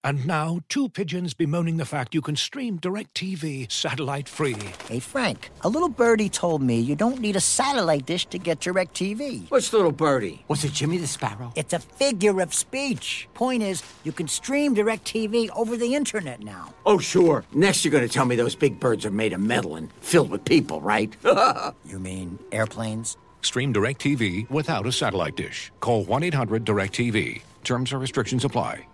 And now, two pigeons bemoaning the fact you can stream DirecTV satellite-free. Hey, Frank, a little birdie told me you don't need a satellite dish to get DirecTV. What's little birdie? Was it Jimmy the Sparrow? It's a figure of speech. Point is, you can stream DirecTV over the internet now. Oh, sure. Next you're going to tell me those big birds are made of metal and filled with people, right? You mean airplanes? Stream DirecTV without a satellite dish. Call 1-800-DirecTV. Terms and restrictions apply.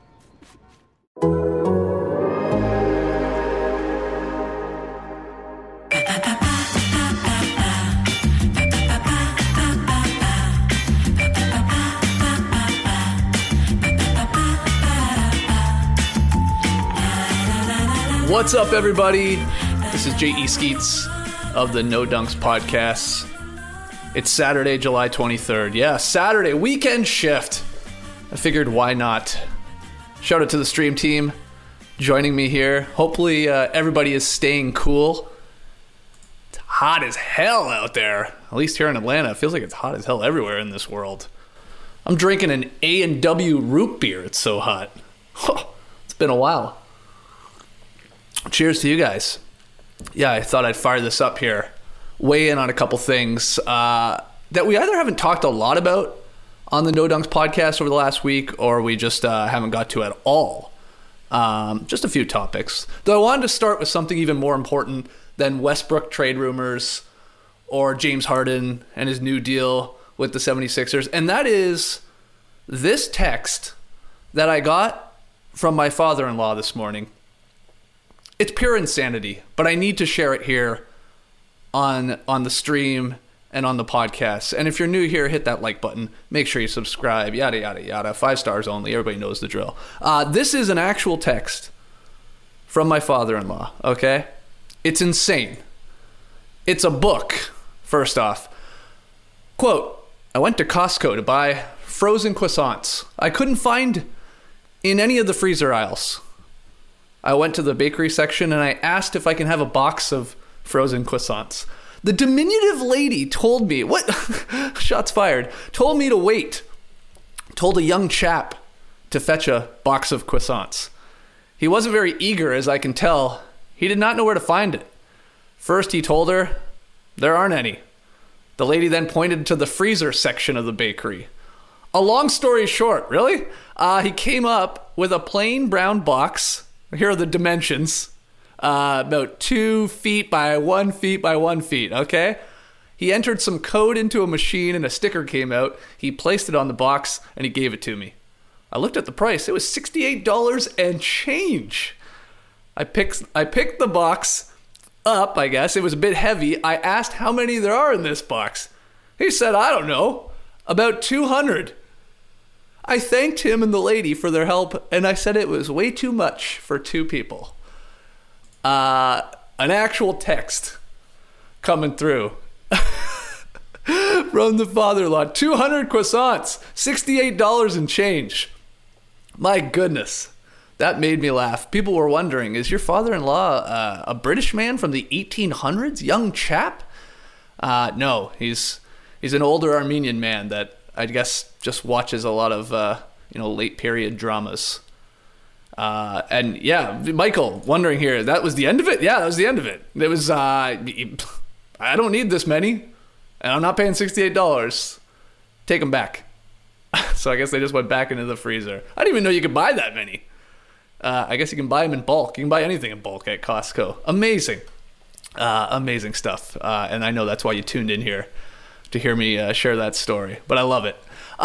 What's up, everybody? This is J.E. Skeets of the No Dunks Podcast. It's Saturday, July 23rd. Yeah, Saturday, weekend shift. I figured, why not? Shout out to the stream team joining me here. Hopefully everybody is staying cool. It's hot as hell out there. At least here in Atlanta. It feels like it's hot as hell everywhere in this world. I'm drinking an A&W root beer. It's so hot. It's been a while. Cheers to you guys. Yeah, I thought I'd fire this up here. Weigh in on a couple things that we either haven't talked a lot about on the No Dunks Podcast over the last week, or we just haven't got to at all. Just a few topics. Though I wanted to start with something even more important than Westbrook trade rumors or James Harden and his new deal with the 76ers, and that is this text that I got from my father-in-law this morning. It's pure insanity, but I need to share it here on the stream and on the podcast. And if you're new here, hit that like button. Make sure you subscribe, yada, yada, yada. 5 stars only. Everybody knows the drill. This is an actual text from my father-in-law, okay? It's insane. It's a book, first off. Quote, I went to Costco to buy frozen croissants. I couldn't find in any of the freezer aisles. I went to the bakery section and I asked if I can have a box of frozen croissants. The diminutive lady told me, what? Shots fired. Told me to wait. Told a young chap to fetch a box of croissants. He wasn't very eager, as I can tell. He did not know where to find it. First, he told her, there aren't any. The lady then pointed to the freezer section of the bakery. A long story short, really? He came up with a plain brown box. Here are the dimensions. About 2 feet by 1 feet by 1 feet, okay? He entered some code into a machine and a sticker came out. He placed it on the box and he gave it to me. I looked at the price. It was $68 and change. I picked the box up, I guess. It was a bit heavy. I asked how many there are in this box. He said, I don't know, about 200. I thanked him and the lady for their help, and I said it was way too much for 2 people. An actual text coming through from the father-in-law. 200 croissants, $68 and change. My goodness, that made me laugh. People were wondering, is your father-in-law a British man from the 1800s, young chap? No, he's an older Armenian man that I guess just watches a lot of late period dramas. And yeah, Michael wondering here, that was the end of it? Yeah, that was the end of it. It was, I don't need this many, and I'm not paying $68. Take them back. So I guess they just went back into the freezer. I didn't even know you could buy that many. I guess you can buy them in bulk. You can buy anything in bulk at Costco. Amazing. Amazing stuff. And I know that's why you tuned in here to hear me share that story, but I love it.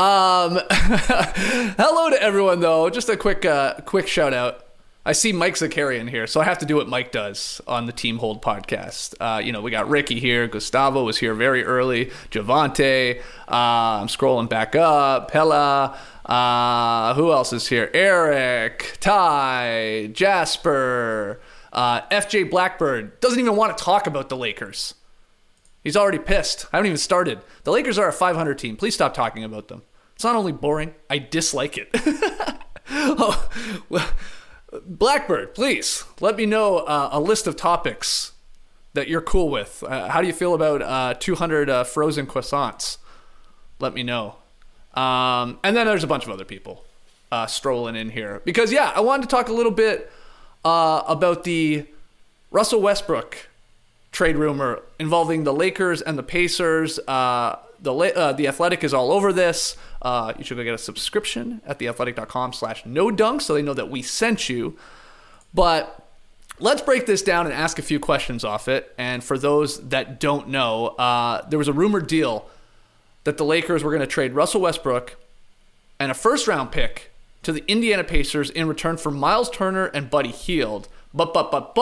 Hello to everyone, though. Just a quick shout out. I see Mike Zakarian here, so I have to do what Mike does on the Team Hold podcast. We got Ricky here. Gustavo was here very early. Javante. I'm scrolling back up. Hella. Who else is here? Eric, Ty, Jasper, FJ Blackbird. Doesn't even want to talk about the Lakers. He's already pissed. I haven't even started. The Lakers are a 500 team. Please stop talking about them. It's not only boring, I dislike it. Oh, well, Blackbird, please let me know a list of topics that you're cool with. How do you feel about 200 frozen croissants? Let me know. And then there's a bunch of other people. strolling in here. Because, yeah, I wanted to talk a little bit about the Russell Westbrook trade rumor involving the Lakers and the Pacers. The Athletic is all over this. You should go get a subscription at theathletic.com/nodunk so they know that we sent you. But let's break this down and ask a few questions off it. And for those that don't know, there was a rumored deal that the Lakers were going to trade Russell Westbrook and a first-round pick to the Indiana Pacers in return for Miles Turner and Buddy Hield. But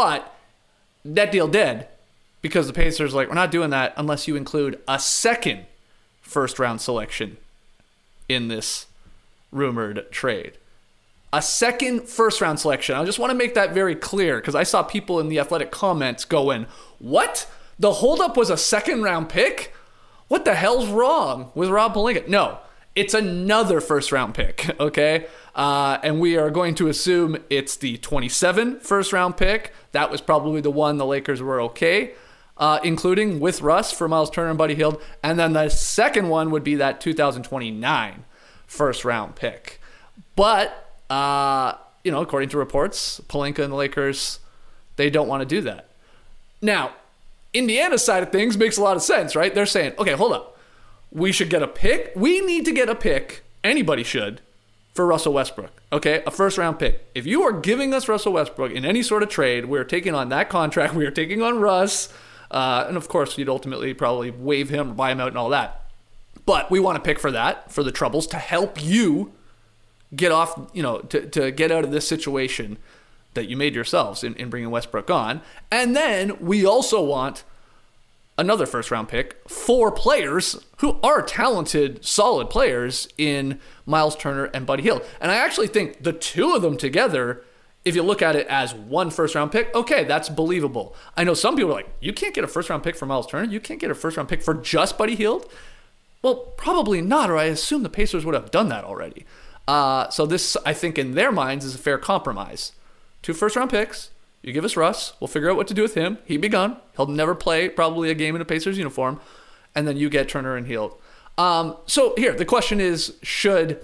that deal dead because the Pacers we're not doing that unless you include a second first-round selection in this rumored trade. A second first-round selection. I just want to make that very clear because I saw people in the Athletic comments going, what? The holdup was a second-round pick? What the hell's wrong with Rob Pelinka? No, it's another first-round pick, okay? And we are going to assume it's the 27 first-round pick. That was probably the one the Lakers were okay, including with Russ for Miles Turner and Buddy Hield. And then the second one would be that 2029 first-round pick. But according to reports, Pelinka and the Lakers, they don't want to do that. Now, Indiana's side of things makes a lot of sense, right? They're saying, okay, hold up. We should get a pick. We need to get a pick. Anybody should for Russell Westbrook, okay? A first-round pick. If you are giving us Russell Westbrook in any sort of trade, we're taking on that contract. We are taking on Russ. And, of course, you'd ultimately probably waive him or buy him out and all that. But we want a pick for that, for the troubles, to help you get off, to get out of this situation that you made yourselves in bringing Westbrook on. And then we also want another first-round pick for players who are talented, solid players in Miles Turner and Buddy Hield. And I actually think the two of them together, if you look at it as one first-round pick, okay, that's believable. I know some people are like, you can't get a first-round pick for Miles Turner? You can't get a first-round pick for just Buddy Hield? Well, probably not, or I assume the Pacers would have done that already. So this, I think, in their minds is a fair compromise. 2 first-round picks. You give us Russ. We'll figure out what to do with him. He'd be gone. He'll never play probably a game in a Pacers uniform. And then you get Turner and Hield. So here, the question is, should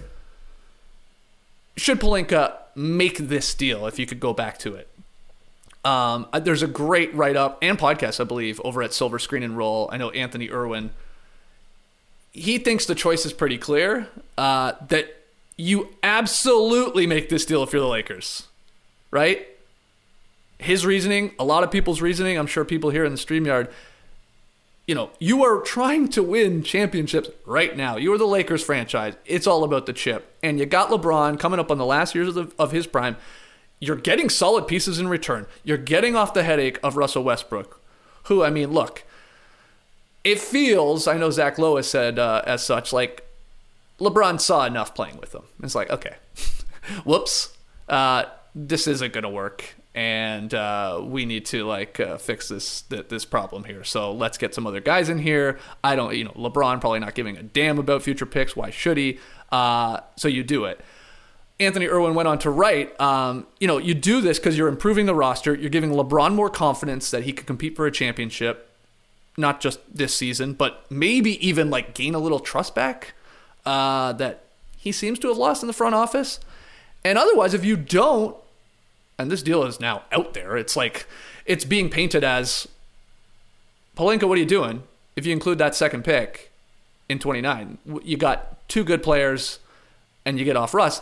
Pelinka make this deal, if you could go back to it? There's a great write-up and podcast, I believe, over at Silver Screen and Roll. I know Anthony Irwin, he thinks the choice is pretty clear, that you absolutely make this deal if you're the Lakers, right? His reasoning, a lot of people's reasoning, I'm sure people here in the StreamYard, you are trying to win championships right now. You are the Lakers franchise. It's all about the chip. And you got LeBron coming up on the last years of his prime. You're getting solid pieces in return. You're getting off the headache of Russell Westbrook, who, look, it feels, I know Zach Lowe has said as such, like LeBron saw enough playing with him. It's like, okay, whoops, this isn't going to work. And we need to fix this problem here. So let's get some other guys in here. LeBron probably not giving a damn about future picks. Why should he? So you do it. Anthony Irwin went on to write, you do this because you're improving the roster. You're giving LeBron more confidence that he could compete for a championship, not just this season, but maybe even gain a little trust back that he seems to have lost in the front office. And otherwise, if you don't, and this deal is now out there, it's being painted as, Pelinka, what are you doing? If you include that second pick in 29, you got 2 good players and you get off Russ.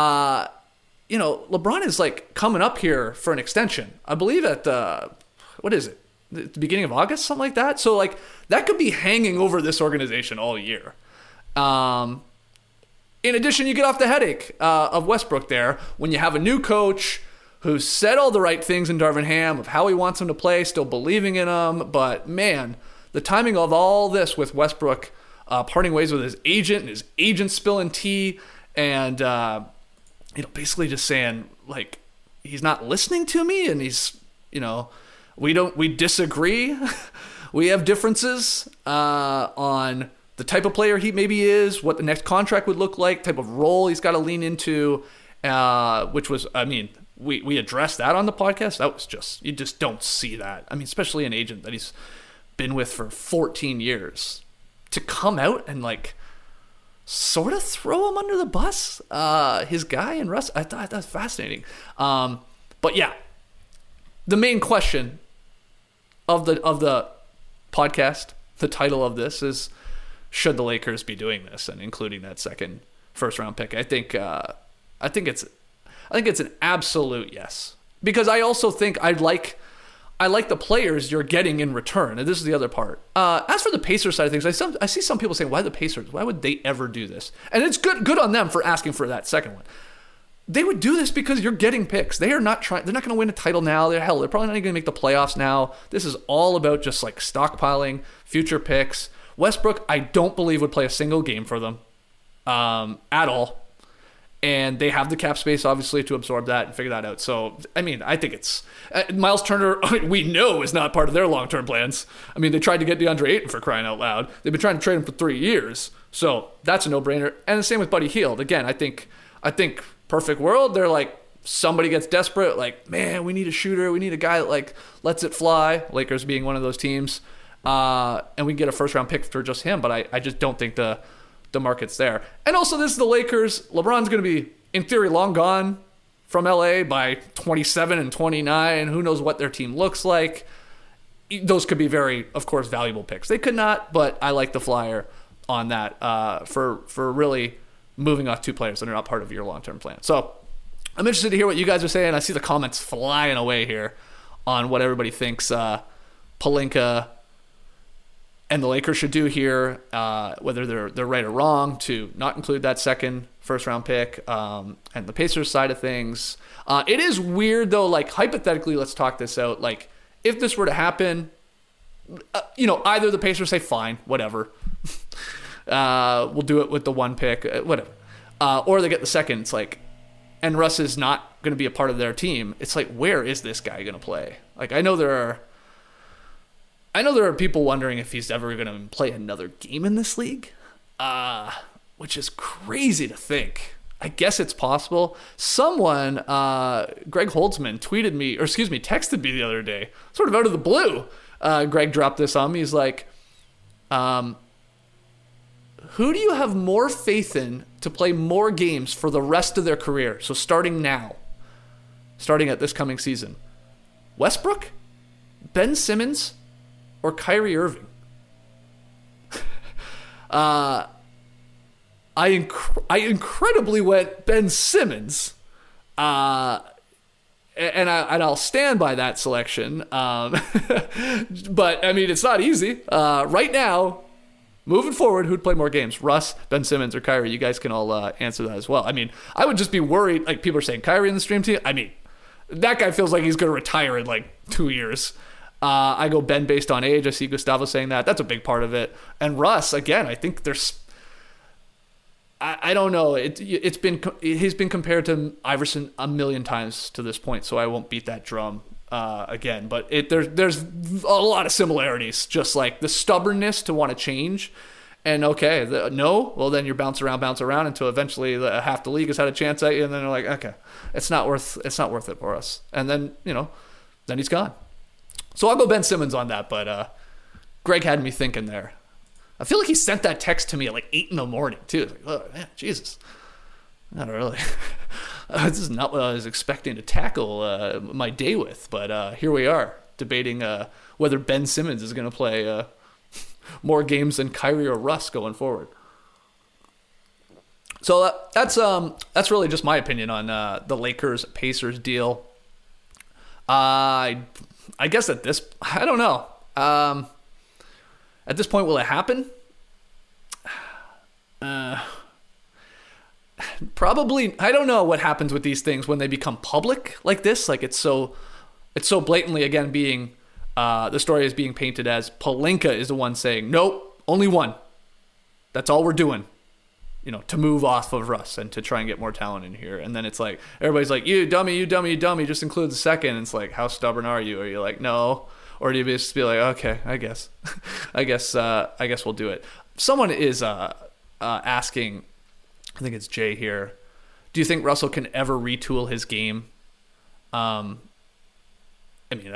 LeBron is coming up here for an extension. I believe at the beginning of August, something like that. So that could be hanging over this organization all year. In addition, you get off the headache of Westbrook there when you have a new coach who said all the right things in Darvin Ham of how he wants him to play, still believing in him. But, man, the timing of all this with Westbrook parting ways with his agent and his agent spilling tea and, basically just saying, he's not listening to me and he's, we disagree. We have differences on the type of player he maybe is, what the next contract would look like, type of role he's got to lean into, which was, we addressed that on the podcast. That was just, you just don't see that. Especially an agent that he's been with for 14 years to come out and sort of throw him under the bus. His guy and Russ, I thought that was fascinating. But yeah, the main question of the podcast, the title of this is, should the Lakers be doing this and including that second first round pick? I think it's an absolute yes, because I also think I like the players you're getting in return, and this is the other part. As for the Pacers side of things, I see some people saying, why the Pacers? Why would they ever do this? And it's good on them for asking for that second one. They would do this because you're getting picks. They're not going to win a title now. They're probably not even going to make the playoffs now. This is all about just like stockpiling future picks. Westbrook, I don't believe would play a single game for them at all. And they have the cap space, obviously, to absorb that and figure that out. So, I mean, I think it's... Miles Turner, we know, is not part of their long-term plans. I mean, they tried to get DeAndre Ayton, for crying out loud. They've been trying to trade him for 3 years. So, that's a no-brainer. And the same with Buddy Hield. Again, I think perfect world, they're like, somebody gets desperate, like, man, we need a shooter. We need a guy that, like, lets it fly. Lakers being one of those teams. And we can get a first-round pick for just him. But I just don't think the market's there. And also, this is the Lakers. LeBron's going to be, in theory, long gone from LA by 27 and 29. Who knows what their team looks like. Those could be very, of course, valuable picks. They could not, but I like the flyer on that for really moving off two players that are not part of your long-term plan. So I'm interested to hear what you guys are saying. I see the comments flying away here on what everybody thinks Pelinka and the Lakers should do here, whether they're right or wrong to not include that second first-round pick, and the Pacers side of things. It is weird, though, like, hypothetically, let's talk this out. Like, if this were to happen, either the Pacers say, fine, whatever. We'll do it with the one pick, whatever. Or they get the second. It's like, and Russ is not going to be a part of their team. It's like, where is this guy going to play? Like, I know there are people wondering if he's ever going to play another game in this league, which is crazy to think. I guess it's possible. Someone, Greg Holtzman, texted me the other day, sort of out of the blue. Greg dropped this on me. He's like, who do you have more faith in to play more games for the rest of their career? So starting now, starting at this coming season, Westbrook, Ben Simmons, or Kyrie Irving? I incredibly went Ben Simmons, and I'll stand by that selection. But I mean, it's not easy. Right now, moving forward, who'd play more games? Russ, Ben Simmons, or Kyrie? You guys can all answer that as well. I mean, I would just be worried. Like, people are saying Kyrie in the stream team. I mean, that guy feels like he's going to retire in like 2 years. I go Ben based on age. I see Gustavo saying that. That's a big part of it. And Russ, again, I think there's... I don't know. He's been compared to Iverson a million times to this point, so I won't beat that drum again. But there's a lot of similarities, just like the stubbornness to want to change. And well, then you bounce around until eventually half the league has had a chance at you, and then they're like, okay, it's not worth it for us. And then then he's gone. So I'll go Ben Simmons on that, but Greg had me thinking there. I feel like he sent that text to me at like 8 a.m, too. Like, oh, man, Jesus. Not really. This is not what I was expecting to tackle my day with, but here we are, debating whether Ben Simmons is going to play more games than Kyrie or Russ going forward. So that's really just my opinion on the Lakers-Pacers deal. I guess I don't know. At this point, will it happen? Probably. I don't know what happens with these things when they become public like this. Like, it's so blatantly, again, being the story is being painted as Pelinka is the one saying, nope, only one. That's all we're doing. To move off of Russ and to try and get more talent in here. And then it's like, everybody's like, you dummy, just include the second. And it's like, how stubborn are you? Are you like, no? Or do you just be like, okay, I guess we'll do it. Someone is asking, I think it's Jay here, do you think Russell can ever retool his game? I mean,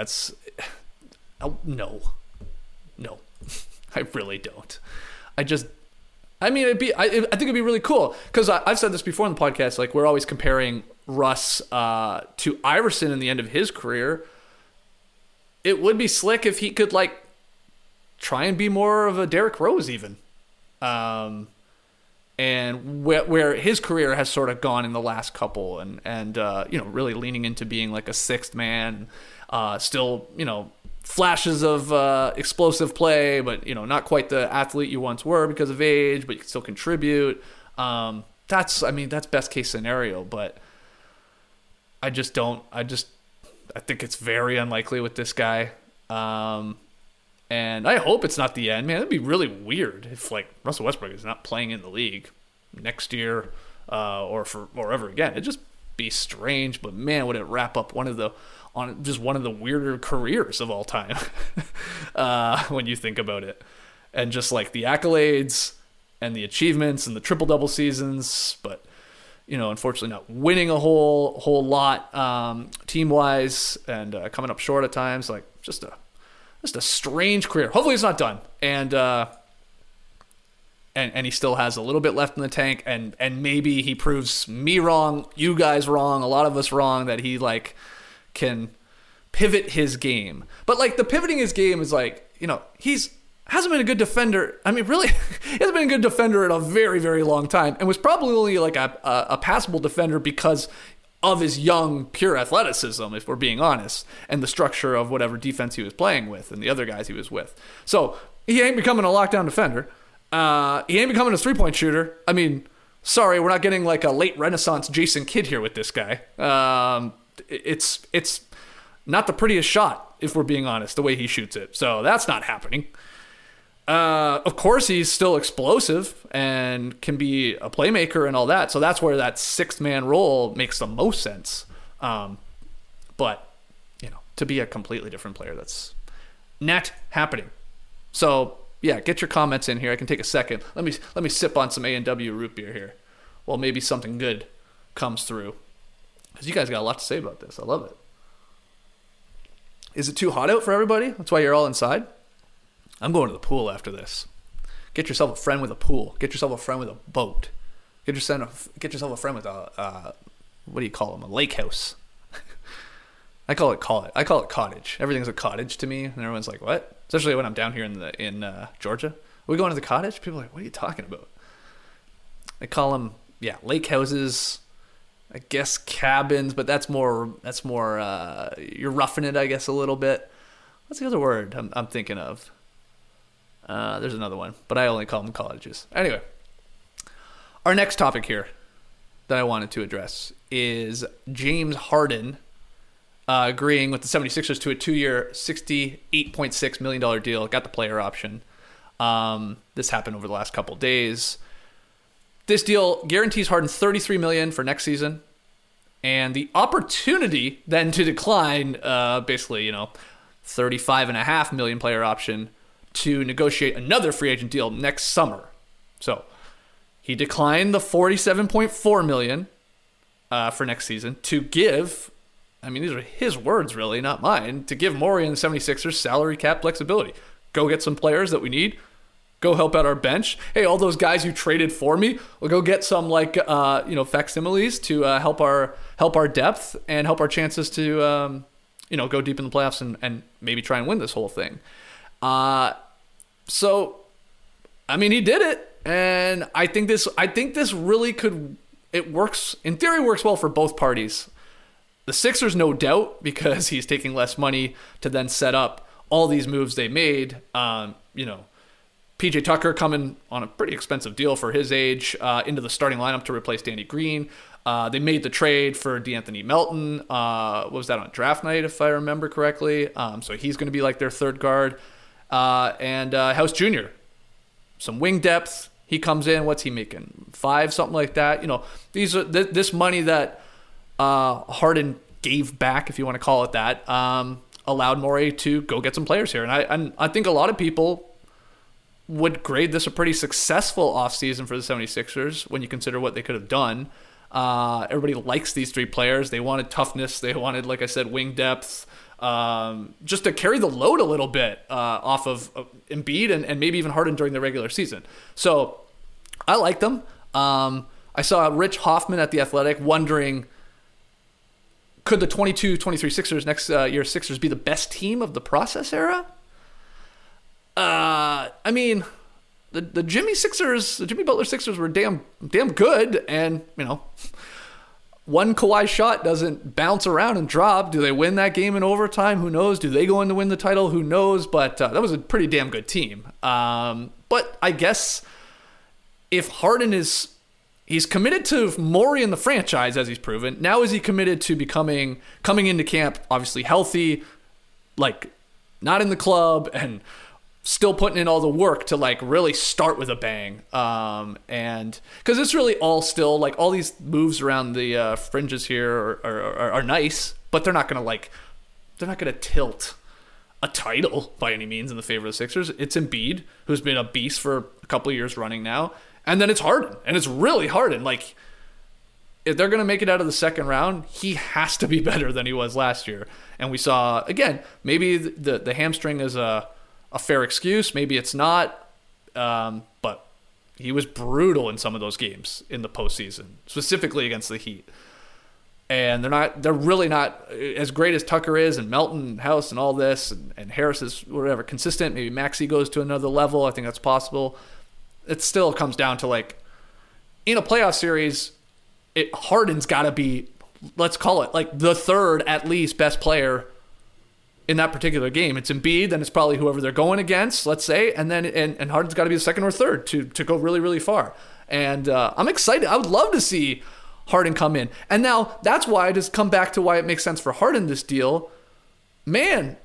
no, I really don't. I I mean, I think it'd be really cool because I've said this before in the podcast. Like, we're always comparing Russ to Iverson in the end of his career. It would be slick if he could like try and be more of a Derrick Rose even. And where his career has sort of gone in the last couple and really leaning into being like a sixth man, still, flashes of explosive play, but, not quite the athlete you once were because of age, but you can still contribute. That's best case scenario, but I think it's very unlikely with this guy. And I hope it's not the end, man. It'd be really weird if like Russell Westbrook is not playing in the league next year or ever again. It'd just be strange, but man, would it wrap up one of the weirder careers of all time when you think about it. And just like the accolades and the achievements and the triple-double seasons, but unfortunately not winning a whole lot team-wise and coming up short at times. Like just a strange career. Hopefully it's not done. And he still has a little bit left in the tank, and maybe he proves me wrong, you guys wrong, a lot of us wrong, that he like can pivot his game. But like the pivoting his game is like, hasn't been a good defender. I mean, really, he hasn't been a good defender in a very, very long time, and was probably only like a passable defender because of his young, pure athleticism, if we're being honest, and the structure of whatever defense he was playing with and the other guys he was with. So he ain't becoming a lockdown defender. He ain't becoming a three-point shooter. I mean, sorry, we're not getting like a late Renaissance Jason Kidd here with this guy. It's not the prettiest shot, if we're being honest, the way he shoots it. So that's not happening. Of course, he's still explosive and can be a playmaker and all that. So that's where that sixth man role makes the most sense. But to be a completely different player, that's not happening. So yeah, get your comments in here. I can take a second. Let me sip on some A&W root beer here. Well, maybe something good comes through, because you guys got a lot to say about this. I love it. Is it too hot out for everybody? That's why you're all inside? I'm going to the pool after this. Get yourself a friend with a pool. Get yourself a friend with a boat. Get yourself a friend with a what do you call them? A lake house. I call it cottage. Everything's a cottage to me, and everyone's like, "What?" Especially when I'm down here in Georgia. Are we going to the cottage? People are like, "What are you talking about?" I call them lake houses. I guess cabins, but that's more you're roughing it, I guess, a little bit. What's the other word I'm thinking of? There's another one, but I only call them cottages. Anyway, our next topic here that I wanted to address is James Harden agreeing with the 76ers to a 2-year, $68.6 million deal. Got the player option. This happened over the last couple days. This deal guarantees Harden $33 million for next season, and the opportunity then to decline, basically, $35.5 million player option to negotiate another free agent deal next summer. So he declined the $47.4 million for next season to give. I mean, these are his words, really, not mine. To give Morey and the 76ers salary cap flexibility. Go get some players that we need. Go help out our bench. Hey, all those guys you traded for me, we'll go get some facsimiles to help our depth and help our chances to go deep in the playoffs and maybe try and win this whole thing. So, I mean, he did it, and I think this really could. It works in theory. Works well for both parties. The Sixers, no doubt, because he's taking less money to then set up all these moves they made. PJ Tucker coming on a pretty expensive deal for his age into the starting lineup to replace Danny Green. They made the trade for DeAnthony Melton. What was that, on draft night, if I remember correctly? So he's going to be like their third guard. And House Jr., some wing depth. He comes in. What's he making? 5, something like that. These are this money that Harden gave back, if you want to call it that, allowed Morey to go get some players here. And I think a lot of people would grade this a pretty successful offseason for the 76ers when you consider what they could have done. Everybody likes these 3 players. They wanted toughness. They wanted, like I said, wing depth, just to carry the load a little bit off of Embiid and maybe even Harden during the regular season. So I like them. I saw Rich Hoffman at The Athletic wondering, could the 22-23 Sixers next year Sixers be the best team of the process era? I mean, the Jimmy Butler Sixers were damn good, and one Kawhi shot doesn't bounce around and drop. Do they win that game in overtime? Who knows? Do they go in to win the title? Who knows? But that was a pretty damn good team. But I guess if Harden he's committed to Morey in the franchise, as he's proven. Now is he committed to coming into camp, obviously healthy, like not in the club, and still putting in all the work to like really start with a bang. And because it's really all still like all these moves around the fringes here are nice, but they're not gonna tilt a title by any means in the favor of the Sixers. It's Embiid, who's been a beast for a couple of years running now. And then it's Harden, and it's really Harden. Like, if they're going to make it out of the second round, he has to be better than he was last year. And we saw, again, maybe the hamstring is a fair excuse. Maybe it's not. But he was brutal in some of those games in the postseason, specifically against the Heat. And they're really not as great as Tucker is, and Melton and House and all this, and Harris is whatever, consistent. Maybe Maxey goes to another level. I think that's possible. It still comes down to, like, in a playoff series, Harden's got to be, let's call it, like, the third at least best player in that particular game. It's Embiid, then it's probably whoever they're going against, let's say, and then and Harden's got to be the second or third to go really, really far. And I'm excited. I would love to see Harden come in. And now that's why I just come back to why it makes sense for Harden, this deal. Man,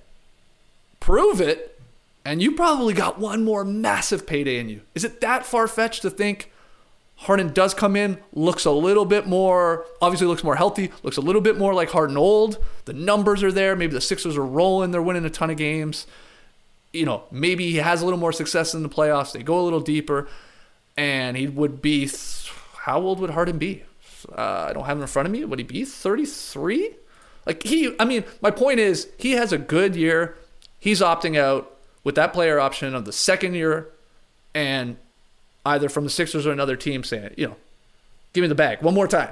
prove it. And you probably got one more massive payday in you. Is it that far-fetched to think Harden does come in, looks a little bit more, obviously looks more healthy, looks a little bit more like Harden old. The numbers are there. Maybe the Sixers are rolling. They're winning a ton of games. Maybe he has a little more success in the playoffs. They go a little deeper. And he would be, how old would Harden be? I don't have him in front of me. Would he be 33? My point is, he has a good year. He's opting out with that player option of the second year, and either from the Sixers or another team saying, give me the bag one more time.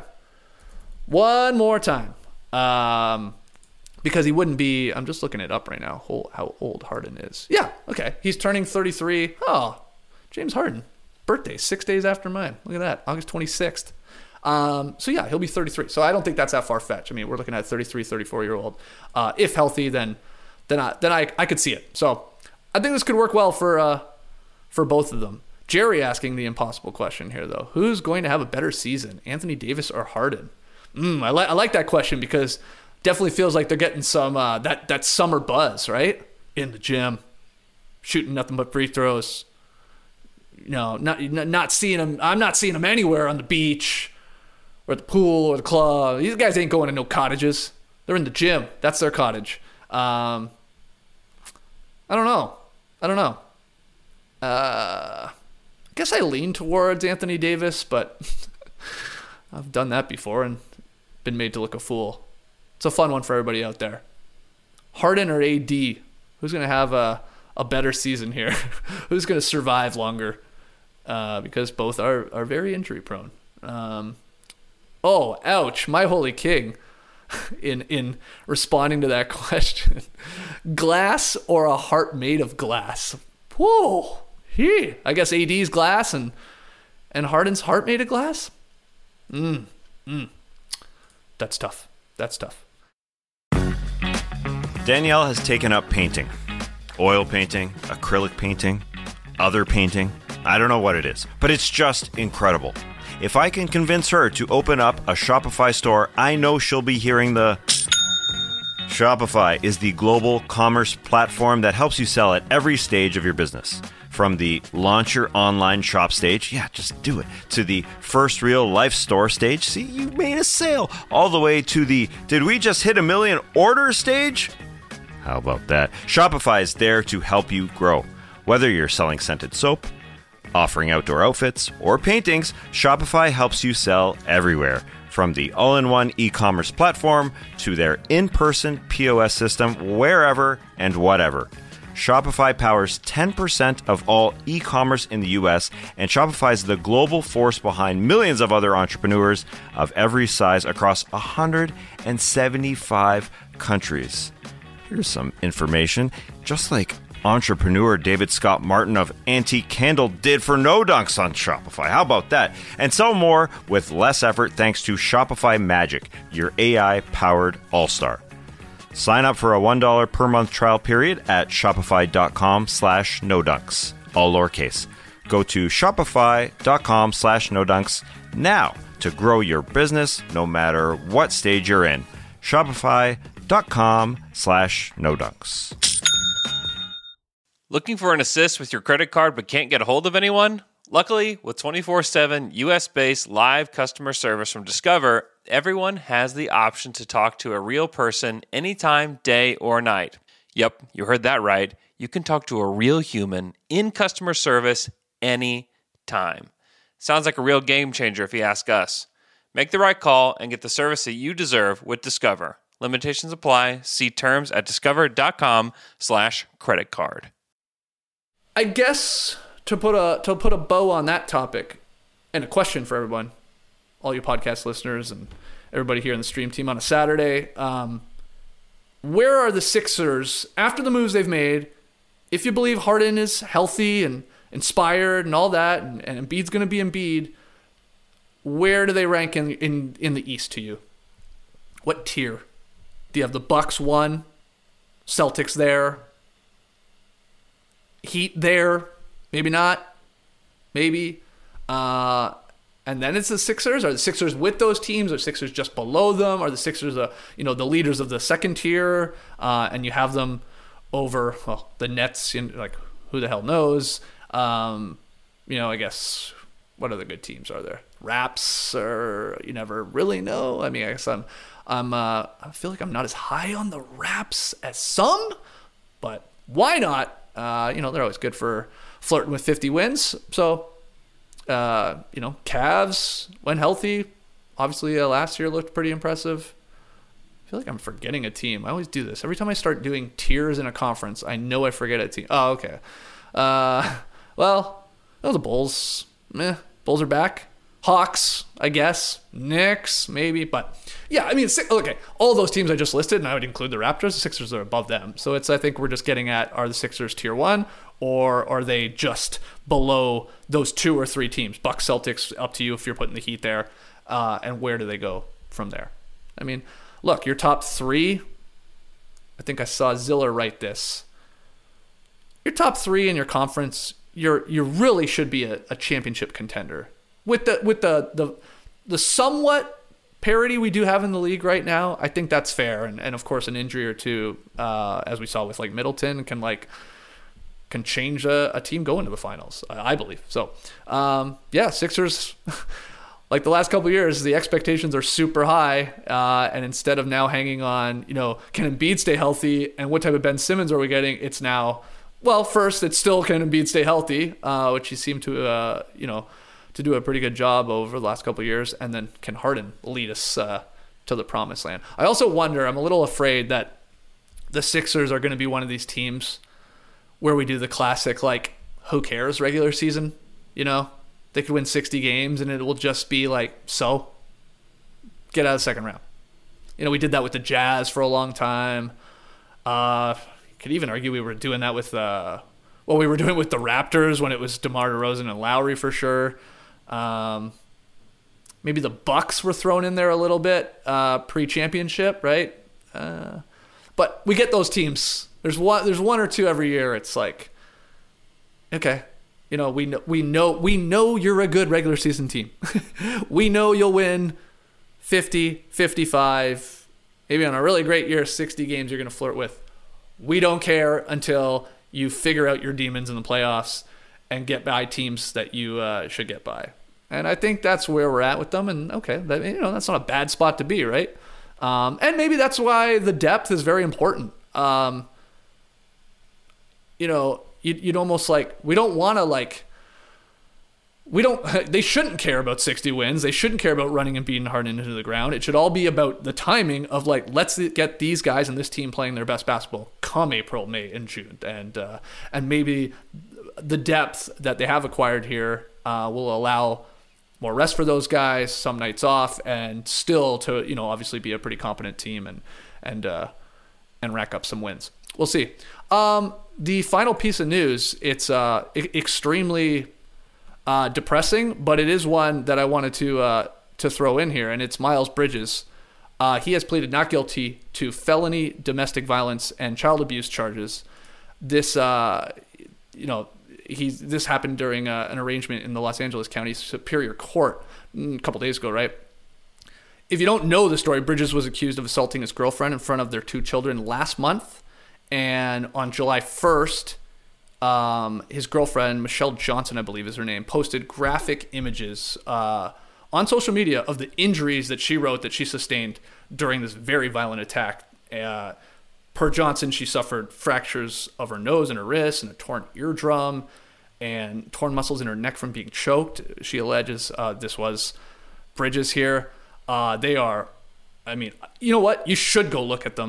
Because he wouldn't be, I'm just looking it up right now, how old Harden is. Yeah, okay. He's turning 33. Oh, James Harden. Birthday, 6 days after mine. Look at that, August 26th. So yeah, he'll be 33. So I don't think that's that far-fetched. I mean, we're looking at 33, 34-year-old. If healthy, then I could see it. So I think this could work well for both of them. Jerry asking the impossible question here, though. Who's going to have a better season, Anthony Davis or Harden? I like that question because definitely feels like they're getting some that summer buzz, right? In the gym, shooting nothing but free throws. Not seeing them. I'm not seeing them anywhere on the beach or at the pool or the club. These guys ain't going to no cottages. They're in the gym. That's their cottage. I don't know. I guess I lean towards Anthony Davis, but I've done that before and been made to look a fool. It's a fun one for everybody out there. Harden or AD? Who's going to have a better season here? Who's going to survive longer? Because both are very injury prone. Oh, ouch. My holy king. In responding to that question. Glass or a heart made of glass? Whoa. I guess AD's glass and Harden's heart made of glass? That's tough. Danielle has taken up painting. Oil painting, acrylic painting, other painting. I don't know what it is, but it's just incredible. If I can convince her to open up a Shopify store, I know she'll be hearing the... Shopify is the global commerce platform that helps you sell at every stage of your business. From the launch your online shop stage, yeah, just do it, to the first real life store stage, see, you made a sale, all the way to the did we just hit 1 million orders stage? How about that? Shopify is there to help you grow. Whether you're selling scented soap, offering outdoor outfits, or paintings, Shopify helps you sell everywhere. From the all-in-one e-commerce platform to their in-person POS system, wherever and whatever. Shopify powers 10% of all e-commerce in the US, and Shopify is the global force behind millions of other entrepreneurs of every size across 175 countries. Here's some information. Just like entrepreneur David Scott Martin of Antique Candle did for No Dunks on Shopify. How about that? And so more with less effort thanks to Shopify Magic, your AI-powered all-star. Sign up for a $1 per month trial period at shopify.com/nodunks, all lowercase. Go to shopify.com/nodunks now to grow your business no matter what stage you're in. Shopify.com/nodunks. Looking for an assist with your credit card but can't get a hold of anyone? Luckily, with 24/7 US-based live customer service from Discover, everyone has the option to talk to a real person anytime, day or night. Yep, you heard that right. You can talk to a real human in customer service anytime. Sounds like a real game changer if you ask us. Make the right call and get the service that you deserve with Discover. Limitations apply. See terms at discover.com/creditcard. I guess to put a bow on that topic, and a question for everyone, all you podcast listeners and everybody here in the stream team on a Saturday, where are the Sixers after the moves they've made? If you believe Harden is healthy and inspired and all that, and Embiid's going to be Embiid, where do they rank in the East to you? What tier? Do you have the Bucks 1, Celtics there, Heat there, maybe not, maybe, and then it's the Sixers? Are the Sixers with those teams? Are Sixers just below them? Are the Sixers the leaders of the second tier, and you have them over the Nets? Like, who the hell knows? I guess what other good teams are there? Raps, or you never really know. I mean, I guess I feel like I'm not as high on the Raps as some, but why not? They're always good for flirting with 50 wins. So, Cavs, when healthy, obviously last year looked pretty impressive. I feel like I'm forgetting a team. I always do this. Every time I start doing tiers in a conference, I know I forget a team. Oh, okay. The Bulls. Bulls are back. Hawks, I guess. Knicks, maybe. But, yeah, I mean, okay, all those teams I just listed, and I would include the Raptors, the Sixers are above them. So I think we're just getting at, are the Sixers tier 1, or are they just below those 2 or 3 teams? Bucks, Celtics, up to you if you're putting the Heat there. And where do they go from there? I mean, look, your top 3, I think I saw Ziller write this. Your top 3 in your conference, you really should be a championship contender. With the somewhat parity we do have in the league right now, I think that's fair. And of course, an injury or two, as we saw with like Middleton, can change a team going to the finals, I believe. So, Sixers, like the last couple of years, the expectations are super high. And instead of now hanging on, can Embiid stay healthy and what type of Ben Simmons are we getting? It's now, first, it's still can Embiid stay healthy, which he seemed to, to do a pretty good job over the last couple of years, and then can Harden lead us to the promised land? I also wonder, I'm a little afraid that the Sixers are going to be one of these teams where we do the classic, who cares regular season? They could win 60 games, and it will just be get out of the second round. We did that with the Jazz for a long time. Could even argue we were doing that with we were doing with the Raptors when it was DeMar DeRozan and Lowry for sure. Maybe the Bucks were thrown in there a little bit pre-championship, right? But we get those teams. There's one or two every year. It's like, okay, we know you're a good regular season team. We know you'll win 50, 55, maybe on a really great year, 60 games you're going to flirt with. We don't care until you figure out your demons in the playoffs and get by teams that you should get by. And I think that's where we're at with them. And okay, that's not a bad spot to be, right? And maybe that's why the depth is very important. You'd almost we don't want to they shouldn't care about 60 wins. They shouldn't care about running and beating Harden into the ground. It should all be about the timing of let's get these guys and this team playing their best basketball. come April, May, and June, and maybe the depth that they have acquired here will allow more rest for those guys, some nights off, and still to obviously be a pretty competent team and rack up some wins. We'll see. The final piece of news, it's extremely depressing, but it is one that I wanted to throw in here, and it's Miles Bridges. He has pleaded not guilty to felony domestic violence and child abuse charges. This, this happened during an arrangement in the Los Angeles County Superior Court a couple days ago, right? If you don't know the story, Bridges was accused of assaulting his girlfriend in front of their 2 children last month. And on July 1st, his girlfriend, Michelle Johnson, I believe is her name, posted graphic images on social media of the injuries that she wrote that she sustained during this very violent attack. Per Johnson, she suffered fractures of her nose and her wrist and a torn eardrum and torn muscles in her neck from being choked. She alleges this was Bridges here. They are, you know what? You should go look at them.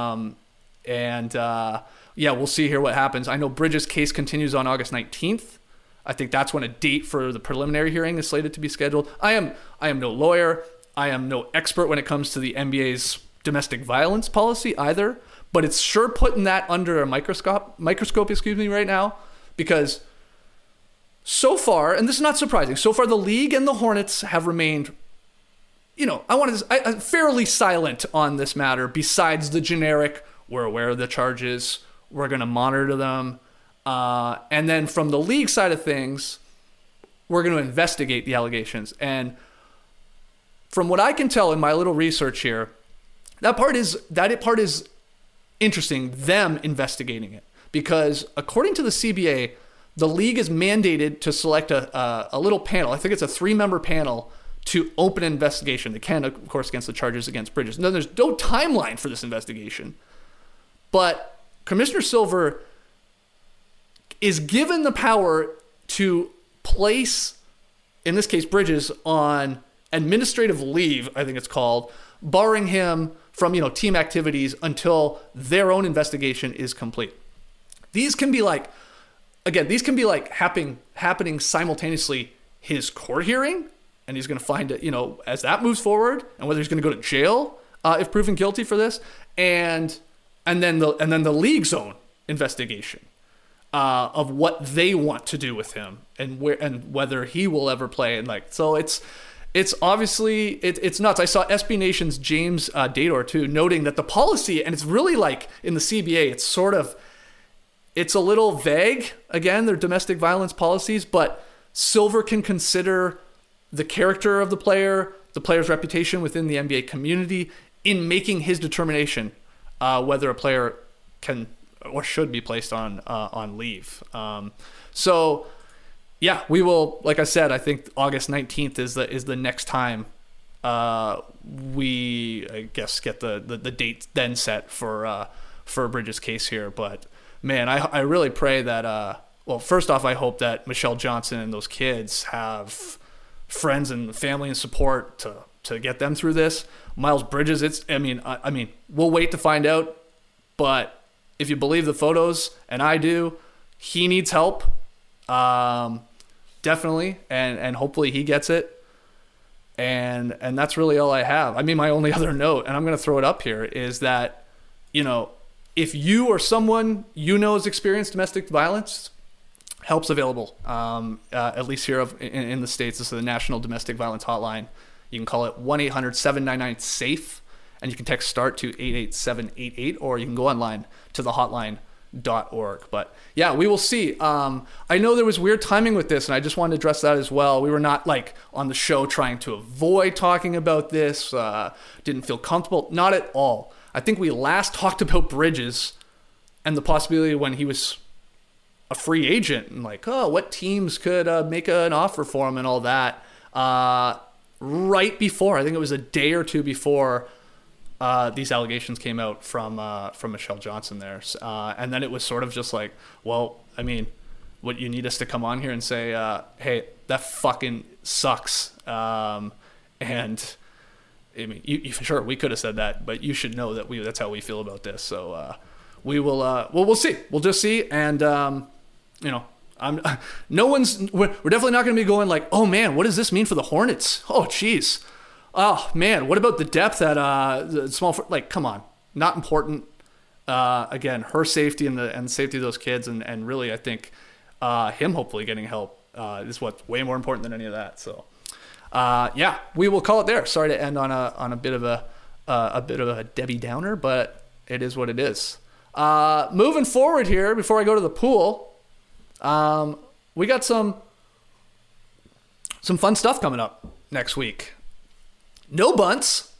We'll see here what happens. I know Bridges' case continues on August 19th. I think that's when a date for the preliminary hearing is slated to be scheduled. I am no lawyer. I am no expert when it comes to the NBA's domestic violence policy either, but it's sure putting that under a microscope, right now, because so far, and this is not surprising, so far the league and the Hornets have remained, fairly silent on this matter, besides the generic, we're aware of the charges, we're going to monitor them. And then from the league side of things, we're going to investigate the allegations. And from what I can tell in my little research here, that part is interesting, them investigating it. Because according to the CBA, the league is mandated to select a little panel. I think it's a 3-member panel to open an investigation. They can, of course, against the charges against Bridges. No, there's no timeline for this investigation. But Commissioner Silver is given the power to place, in this case, Bridges on administrative leave, I think it's called, barring him from, team activities until their own investigation is complete. These can be happening simultaneously, his court hearing, and he's going to find it, as that moves forward, and whether he's going to go to jail if proven guilty for this, and then the league's own investigation of what they want to do with him and whether he will ever play. And so it's obviously it's nuts. I saw SB Nation's James Dador too, noting that the policy, and it's really in the CBA, it's a little vague. Again, their domestic violence policies, but Silver can consider the character of the player's reputation within the NBA community in making his determination whether a player can or should be placed on leave. We will, like I said, I think August 19th is the next time we, I guess, get the date then set for Bridges' case here. But man, I really pray that, first off, I hope that Michelle Johnson and those kids have friends and family and support to get them through this. Miles Bridges, we'll wait to find out, but if you believe the photos, and I do, he needs help, definitely, and hopefully he gets it. And that's really all I have. My only other note, and I'm going to throw it up here, is that, if you or someone has experienced domestic violence, help's available. At least here in the States, this is the National Domestic Violence Hotline. You can call it 1-800-799-SAFE, and you can text START to 88788, or you can go online to thehotline.org. But yeah, we will see. I know there was weird timing with this, and I just wanted to address that as well. We were not on the show trying to avoid talking about this, didn't feel comfortable. Not at all. I think we last talked about Bridges and the possibility when he was a free agent and what teams could make an offer for him and all that. Right before, I think it was a day or two before these allegations came out from Michelle Johnson there. And then it was sort of just what you need us to come on here and say, hey, that fucking sucks. Sure, we could have said that, but you should know that that's how we feel about this. So we will. We'll see. We'll just see. And we're definitely not going to be going like, oh man, what does this mean for the Hornets? Oh geez. Oh man, what about the depth at the small? Like, come on, not important. Again, her safety and the safety of those kids, and really, I think him hopefully getting help is what's way more important than any of that. So, we will call it there. Sorry to end on a bit of a Debbie Downer, but it is what it is. Moving forward here, before I go to the pool, we got some fun stuff coming up next week. No Bunts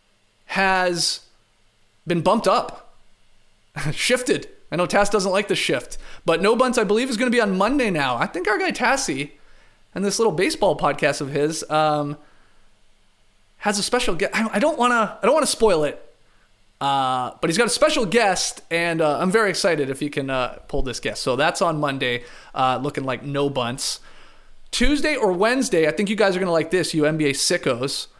has been bumped up, shifted. I know Tass doesn't like the shift, but No Bunts, I believe, is going to be on Monday now. I think our guy Tassie and this little baseball podcast of his has a special guest. I don't want to spoil it, but he's got a special guest, and I'm very excited if he can pull this guest. So that's on Monday, looking like No Bunts. Tuesday or Wednesday, I think you guys are going to like this, you NBA sickos.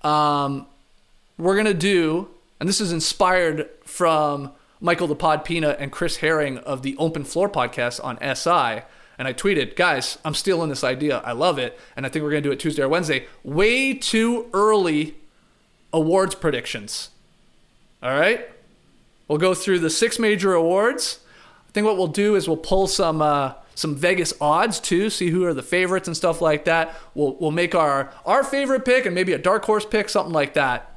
We're going to do, and this is inspired from Michael the Pod Pina and Chris Herring of the Open Floor podcast on SI. And I tweeted, guys, I'm stealing this idea. I love it. And I think we're going to do it Tuesday or Wednesday. Way too early awards predictions. All right? We'll go through the 6 major awards. I think what we'll do is we'll pull some Vegas odds too, see who are the favorites and stuff like that. We'll make our favorite pick and maybe a dark horse pick, something like that.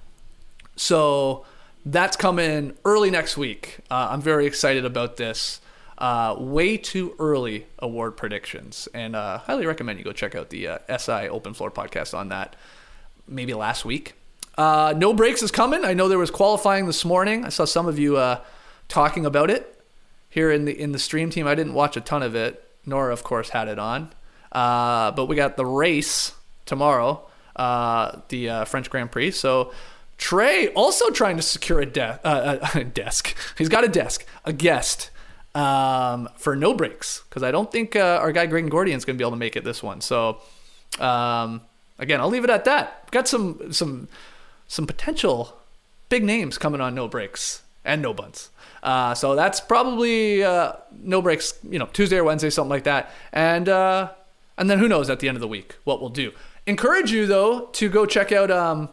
So that's coming early next week. I'm very excited about this. Way too early award predictions, and highly recommend you go check out the SI Open Floor podcast on that. Maybe last week. No Breaks is coming. I know there was qualifying this morning. I saw some of you talking about it here in the stream team. I didn't watch a ton of it. Nora, of course, had it on. But we got the race tomorrow, the French Grand Prix. So Trey also trying to secure a desk. He's got a guest for No Breaks, because I don't think our guy Greg Gordian is going to be able to make it this one. So again, I'll leave it at that. Got some potential big names coming on No Breaks and No Bunts. So that's probably No Breaks, Tuesday or Wednesday, something like that. And then who knows at the end of the week what we'll do. Encourage you, though, to go check out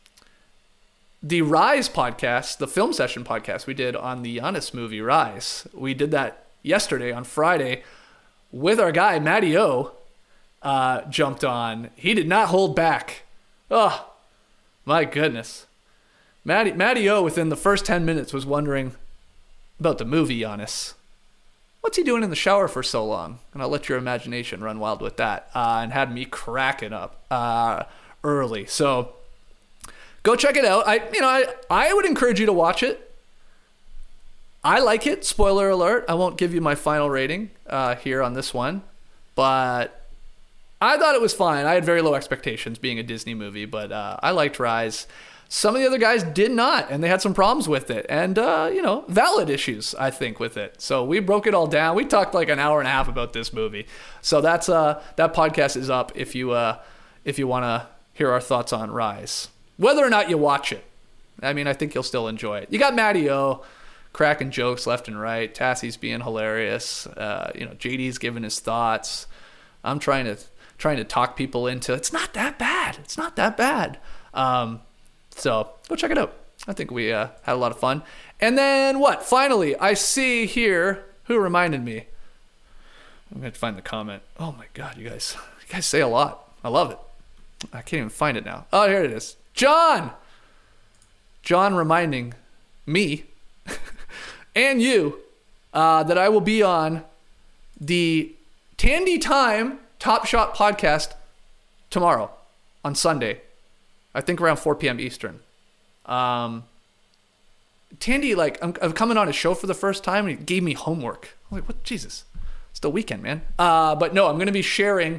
the Rise podcast, the film session podcast we did on the Giannis movie Rise. We did that yesterday on Friday with our guy Matty O. Jumped on. He did not hold back. Oh, my goodness. Matty O within the first 10 minutes was wondering about the movie Giannis. What's he doing in the shower for so long? And I'll let your imagination run wild with that. And had me cracking up early. So go check it out. I would encourage you to watch it. I like it. Spoiler alert. I won't give you my final rating here on this one. But I thought it was fine. I had very low expectations being a Disney movie. But I liked Rise. Some of the other guys did not, and they had some problems with it. And, valid issues, I think, with it. So we broke it all down. We talked like an hour and a half about this movie. So that's that podcast is up if you want to hear our thoughts on Rise. Whether or not you watch it. I mean, I think you'll still enjoy it. You got Matty O cracking jokes left and right. Tassie's being hilarious. JD's giving his thoughts. I'm trying to talk people into it's not that bad. It's not that bad. So go check it out. I think we had a lot of fun. And then what? Finally, I see here who reminded me. I'm going to find the comment. Oh my God, you guys say a lot. I love it. I can't even find it now. Oh, here it is. John reminding me and you that I will be on the Tandy Time Top Shot podcast tomorrow on Sunday. I think around 4 p.m. Eastern. Tandy, I'm coming on his show for the first time, and he gave me homework. I'm like, what? Jesus. It's the weekend, man. But no, I'm going to be sharing,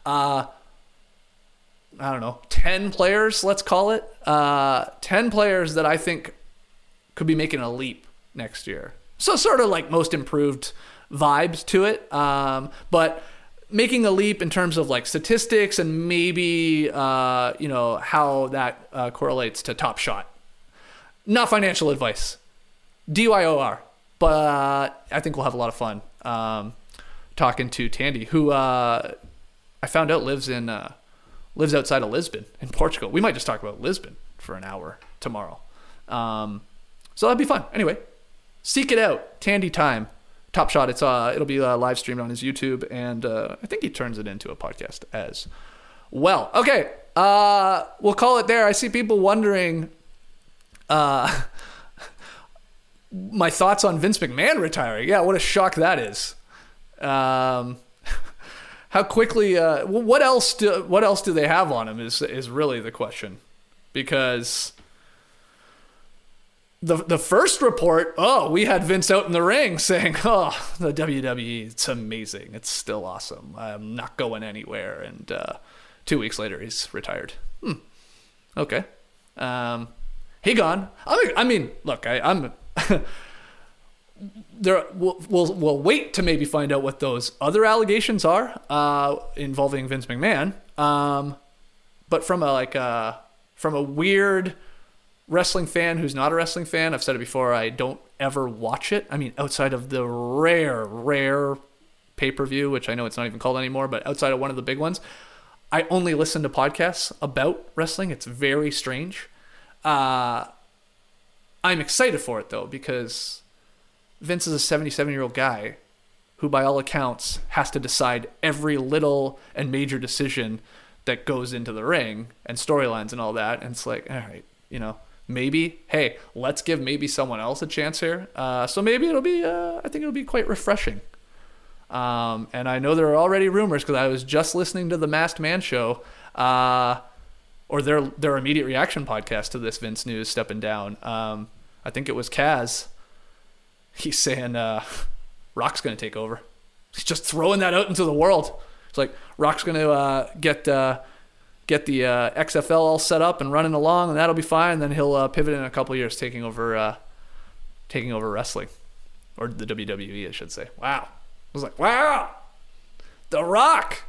10 players, let's call it. 10 players that I think could be making a leap next year. So sort of like most improved vibes to it. But making a leap in terms of like statistics and maybe, how that correlates to Top Shot. Not financial advice. DYOR. But I think we'll have a lot of fun talking to Tandy, who I found out lives outside of Lisbon in Portugal. We might just talk about Lisbon for an hour tomorrow. So that'd be fun. Anyway, seek it out. Tandy Time. Top Shot. It'll be live streamed on his YouTube, and I think he turns it into a podcast as well. Okay, we'll call it there. I see people wondering my thoughts on Vince McMahon retiring. Yeah, what a shock that is. How quickly? What else do they have on him? Is really the question, because the first report, we had Vince out in the ring saying, the WWE, it's amazing, it's still awesome, I'm not going anywhere, and 2 weeks later he's retired. Okay, he gone. I mean, look, I'm. We'll wait to maybe find out what those other allegations are involving Vince McMahon. But from a weird wrestling fan who's not a wrestling fan, I've said it before, I don't ever watch it. I mean, outside of the rare pay-per-view, which I know it's not even called anymore, but outside of one of the big ones, I only listen to podcasts about wrestling. It's very strange. I'm excited for it though, because Vince is a 77-year-old guy who, by all accounts, has to decide every little and major decision that goes into the ring and storylines and all that. And it's like, all right, maybe, hey, let's give maybe someone else a chance here. So maybe it'll be, I think it'll be quite refreshing. And I know there are already rumors, because I was just listening to the Masked Man show, or their immediate reaction podcast to this Vince news stepping down. I think it was Kaz. He's saying Rock's going to take over. He's just throwing that out into the world. It's like Rock's going to get the XFL all set up and running along, and that'll be fine. And then he'll pivot in a couple of years, taking over wrestling, or the WWE, I should say. Wow. I was like, wow, The Rock.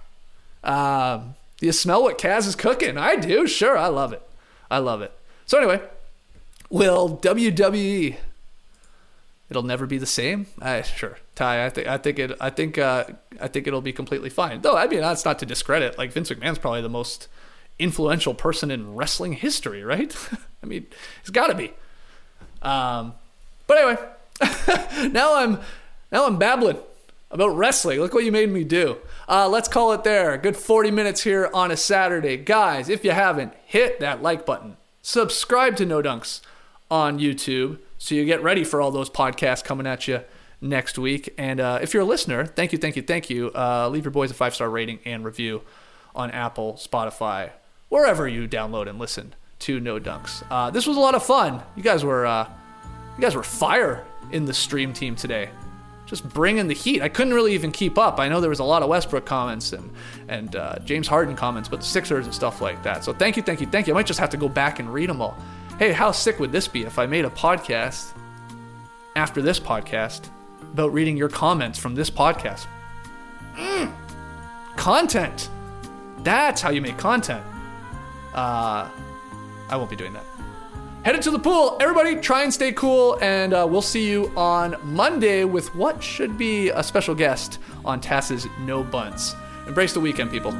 Do you smell what Kaz is cooking? I do. Sure, I love it. So anyway, will WWE? It'll never be the same. Sure, Ty. I think it'll be completely fine. Though, I mean, that's not to discredit. Like, Vince McMahon's probably the most influential person in wrestling history, right? I mean, he's got to be. But anyway, now I'm babbling about wrestling. Look what you made me do. Let's call it there. A good 40 minutes here on a Saturday. Guys, if you haven't, hit that like button. Subscribe to No Dunks on YouTube so you get ready for all those podcasts coming at you next week. And if you're a listener, thank you. Leave your boys a 5-star rating and review on Apple, Spotify, wherever you download and listen to No Dunks. This was a lot of fun. You guys were fire in the stream team today. Just bringing the heat. I couldn't really even keep up. I know there was a lot of Westbrook comments and James Harden comments, but the Sixers and stuff like that. So thank you. I might just have to go back and read them all. Hey, how sick would this be if I made a podcast after this podcast about reading your comments from this podcast? Content. That's how you make content. I won't be doing that. Headed to the pool. Everybody try and stay cool, and we'll see you on Monday with what should be a special guest on Tass's No Bunts. Embrace the weekend, people.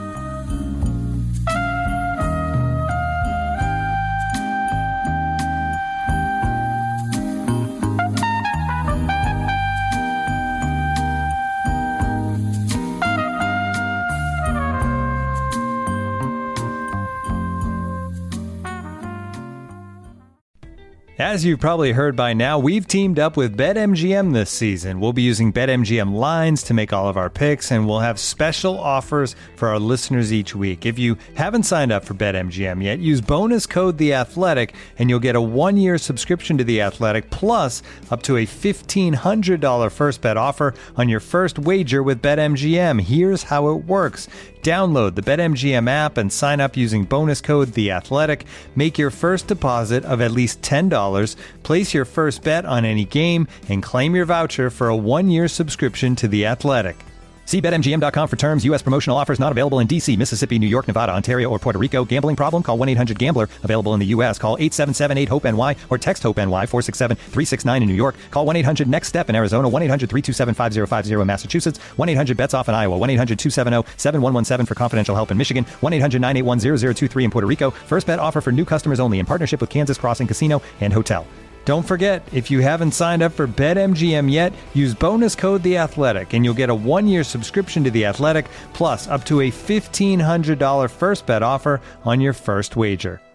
As you've probably heard by now, we've teamed up with BetMGM this season. We'll be using BetMGM lines to make all of our picks, and we'll have special offers for our listeners each week. If you haven't signed up for BetMGM yet, use bonus code The Athletic, and you'll get a 1-year subscription to The Athletic, plus up to a $1,500 first bet offer on your first wager with BetMGM. Here's how it works. Download the BetMGM app and sign up using bonus code The Athletic. Make your first deposit of at least $10. Place your first bet on any game and claim your voucher for a 1-year subscription to The Athletic. See BetMGM.com for terms. U.S. promotional offers not available in D.C., Mississippi, New York, Nevada, Ontario, or Puerto Rico. Gambling problem? Call 1-800-GAMBLER. Available in the U.S. Call 877-8-HOPE-NY or text HOPE-NY 467-369 in New York. Call 1-800-NEXT-STEP in Arizona. 1-800-327-5050 in Massachusetts. 1-800-BETS-OFF in Iowa. 1-800-270-7117 for confidential help in Michigan. 1-800-981-0023 in Puerto Rico. First bet offer for new customers only in partnership with Kansas Crossing Casino and Hotel. Don't forget, if you haven't signed up for BetMGM yet, use bonus code The Athletic, and you'll get a 1-year subscription to The Athletic, plus up to a $1,500 first bet offer on your first wager.